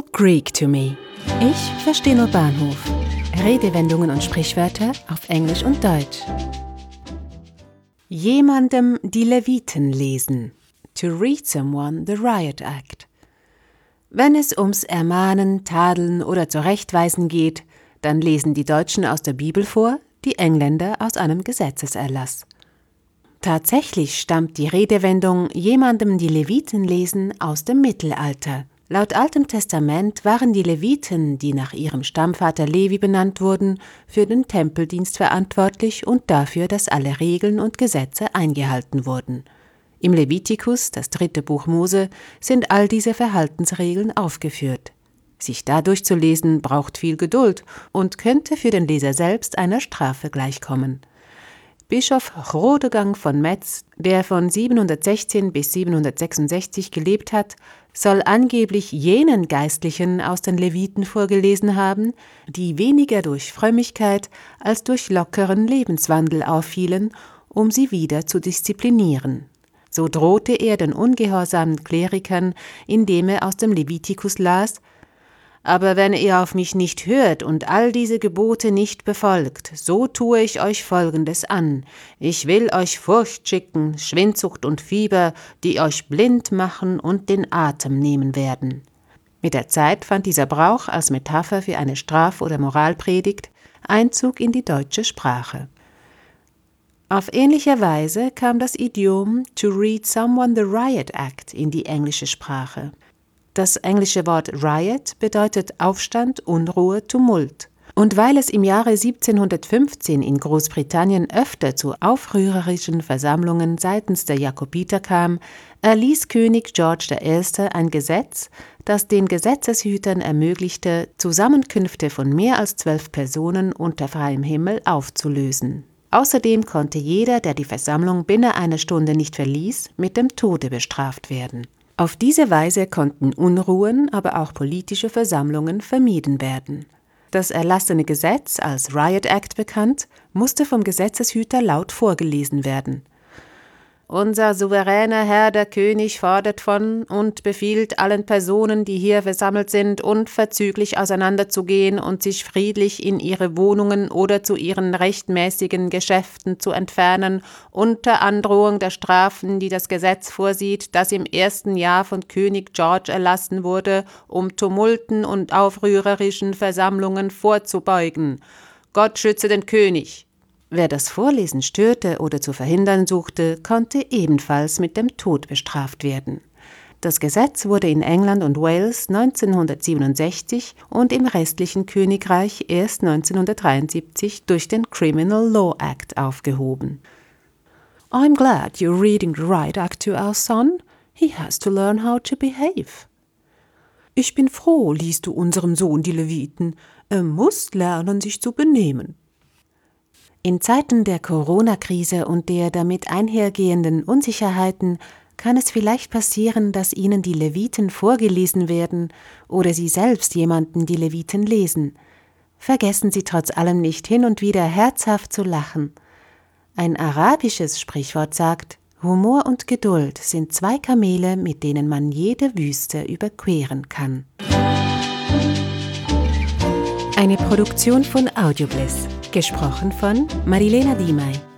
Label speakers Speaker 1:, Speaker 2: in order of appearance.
Speaker 1: all Greek to me. Ich verstehe nur Bahnhof. Redewendungen und Sprichwörter auf Englisch und Deutsch. Jemandem die Leviten lesen. To read someone the Riot Act. Wenn es ums Ermahnen, Tadeln oder Zurechtweisen geht, dann lesen die Deutschen aus der Bibel vor, die Engländer aus einem Gesetzeserlass. Tatsächlich stammt die Redewendung jemandem die Leviten lesen aus dem Mittelalter. Laut Altem Testament waren die Leviten, die nach ihrem Stammvater Levi benannt wurden, für den Tempeldienst verantwortlich und dafür, dass alle Regeln und Gesetze eingehalten wurden. Im Levitikus, das 3. Buch Mose, sind all diese Verhaltensregeln aufgeführt. Sich da durchzulesen braucht viel Geduld und könnte für den Leser selbst einer Strafe gleichkommen. Bischof Chrodegang von Metz, der von 716 bis 766 gelebt hat, soll angeblich jenen Geistlichen aus den Leviten vorgelesen haben, die weniger durch Frömmigkeit als durch lockeren Lebenswandel auffielen, um sie wieder zu disziplinieren. So drohte er den ungehorsamen Klerikern, indem er aus dem Levitikus las: Aber wenn ihr auf mich nicht hört und all diese Gebote nicht befolgt, so tue ich euch Folgendes an. Ich will euch Furcht schicken, Schwindsucht und Fieber, die euch blind machen und den Atem nehmen werden. Mit der Zeit fand dieser Brauch als Metapher für eine Straf- oder Moralpredigt Einzug in die deutsche Sprache. Auf ähnliche Weise kam das Idiom to read someone the Riot Act in die englische Sprache. Das englische Wort Riot bedeutet Aufstand, Unruhe, Tumult. Und weil es im Jahre 1715 in Großbritannien öfter zu aufrührerischen Versammlungen seitens der Jakobiter kam, erließ König George I. ein Gesetz, das den Gesetzeshütern ermöglichte, Zusammenkünfte von mehr als 12 Personen unter freiem Himmel aufzulösen. Außerdem konnte jeder, der die Versammlung binnen einer Stunde nicht verließ, mit dem Tode bestraft werden. Auf diese Weise konnten Unruhen, aber auch politische Versammlungen vermieden werden. Das erlassene Gesetz, als Riot Act bekannt, musste vom Gesetzeshüter laut vorgelesen werden. Unser souveräner Herr, der König, fordert von und befiehlt allen Personen, die hier versammelt sind, unverzüglich auseinanderzugehen und sich friedlich in ihre Wohnungen oder zu ihren rechtmäßigen Geschäften zu entfernen, unter Androhung der Strafen, die das Gesetz vorsieht, das im 1. Jahr von König George erlassen wurde, um Tumulten und aufrührerischen Versammlungen vorzubeugen. Gott schütze den König! Wer das Vorlesen störte oder zu verhindern suchte, konnte ebenfalls mit dem Tod bestraft werden. Das Gesetz wurde in England und Wales 1967 und im restlichen Königreich erst 1973 durch den Criminal Law Act aufgehoben. I'm glad you're reading the Riot Act to our son. He has to learn how to behave. Ich bin froh, liest du unserem Sohn die Leviten. Er muss lernen, sich zu benehmen. In Zeiten der Corona-Krise und der damit einhergehenden Unsicherheiten kann es vielleicht passieren, dass Ihnen die Leviten vorgelesen werden oder Sie selbst jemanden die Leviten lesen. Vergessen Sie trotz allem nicht, hin und wieder herzhaft zu lachen. Ein arabisches Sprichwort sagt: Humor und Geduld sind 2 Kamele, mit denen man jede Wüste überqueren kann. Eine Produktion von Audiobliss. Gesprochen von Marilena Diemey.